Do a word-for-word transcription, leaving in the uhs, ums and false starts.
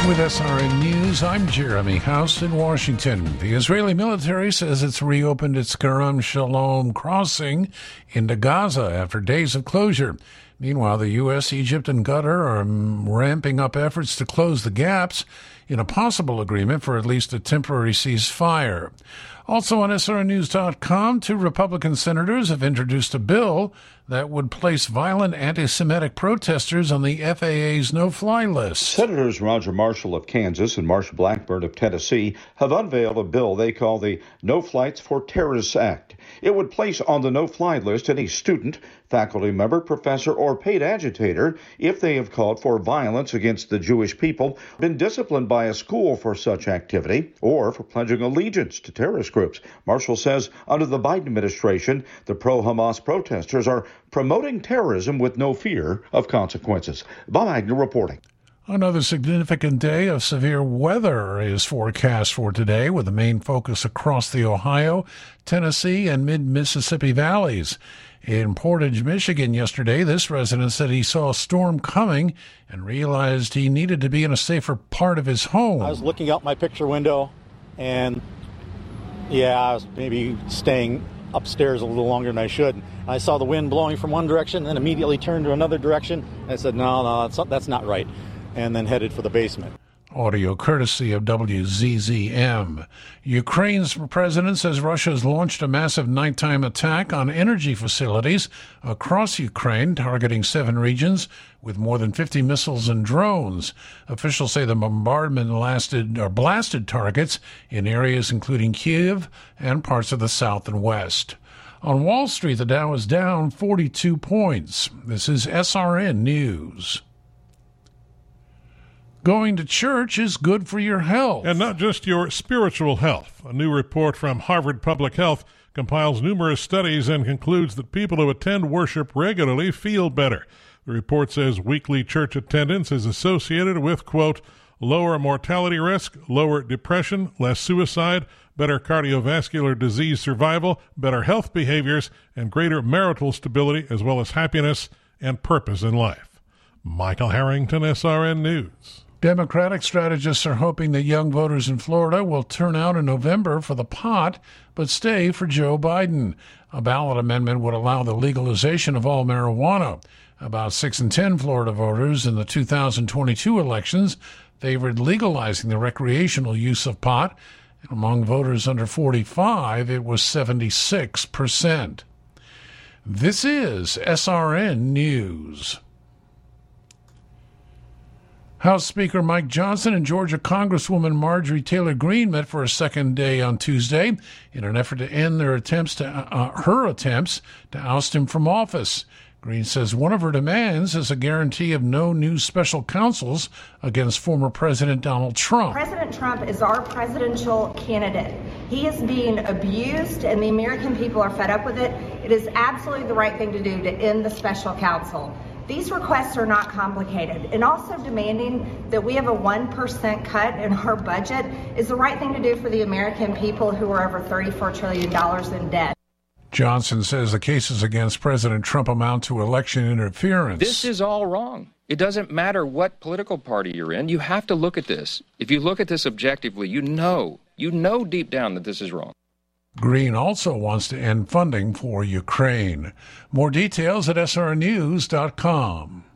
With S R N News, I'm Jeremy House in Washington. The Israeli military says it's reopened its Kerem Shalom crossing into Gaza after days of closure. Meanwhile, the U S, Egypt, and Qatar are ramping up efforts to close the gaps in a possible agreement for at least a temporary ceasefire. Also on S R N news dot com, two Republican senators have introduced a bill that would place violent anti-Semitic protesters on the F A A's no-fly list. Senators Roger Marshall of Kansas and Marsha Blackburn of Tennessee have unveiled a bill they call the No Flights for Terrorists Act. It would place on the no-fly list any student, faculty member, professor, or paid agitator if they have called for violence against the Jewish people, been disciplined by a school for such activity, or for pledging allegiance to terrorist groups. Marshall says under the Biden administration, the pro-Hamas protesters are promoting terrorism with no fear of consequences. Bob Agnew reporting. Another significant day of severe weather is forecast for today, with the main focus across the Ohio, Tennessee, and mid-Mississippi valleys. In Portage, Michigan yesterday, this resident said he saw a storm coming and realized he needed to be in a safer part of his home. I was looking out my picture window, and yeah, I was maybe staying upstairs a little longer than I should. I saw the wind blowing from one direction, and then immediately turned to another direction. I said, no, no, that's not, that's not right, and then headed for the basement. Audio courtesy of W Z Z M. Ukraine's president says Russia has launched a massive nighttime attack on energy facilities across Ukraine, targeting seven regions with more than fifty missiles and drones. Officials say the bombardment lasted or blasted targets in areas including Kyiv and parts of the south and west. On Wall Street, the Dow is down forty-two points. This is S R N News. Going to church is good for your health. And not just your spiritual health. A new report from Harvard Public Health compiles numerous studies and concludes that people who attend worship regularly feel better. The report says weekly church attendance is associated with, quote, lower mortality risk, lower depression, less suicide, better cardiovascular disease survival, better health behaviors, and greater marital stability, as well as happiness and purpose in life. Michael Harrington, S R N News. Democratic strategists are hoping that young voters in Florida will turn out in November for the pot, but stay for Joe Biden. A ballot amendment would allow the legalization of all marijuana. About six in ten Florida voters in the two thousand twenty-two elections favored legalizing the recreational use of pot, and among voters under forty-five, it was seventy-six percent. This is S R N News. House Speaker Mike Johnson and Georgia Congresswoman Marjorie Taylor Greene met for a second day on Tuesday in an effort to end their attempts to uh, her attempts to oust him from office. Greene says one of her demands is a guarantee of no new special counsels against former President Donald Trump. President Trump is our presidential candidate. He is being abused, and the American people are fed up with it. It is absolutely the right thing to do to end the special counsel. These requests are not complicated, and also demanding that we have a one percent cut in our budget is the right thing to do for the American people who are over thirty-four trillion dollars in debt. Johnson says the cases against President Trump amount to election interference. This is all wrong. It doesn't matter what political party you're in. You have to look at this. If you look at this objectively, you know, you know deep down that this is wrong. Greene also wants to end funding for Ukraine. More details at S R N news dot com.